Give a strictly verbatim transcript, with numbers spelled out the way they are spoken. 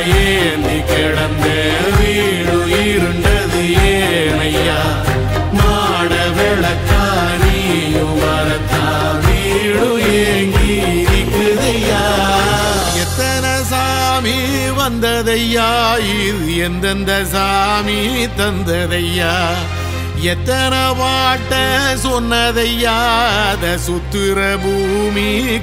ஏந்தி கிடந்த வீடு இருண்டது ஏனையா மாட விளக்கா நீயும் வரத்தா வீடு ஏங்கி இருக்குதையா எத்தனை சாமி வந்ததையா இது எந்தெந்த சாமி தந்ததையா எத்தனை பாட்ட சொன்னதையா அத சுத்துற பூமி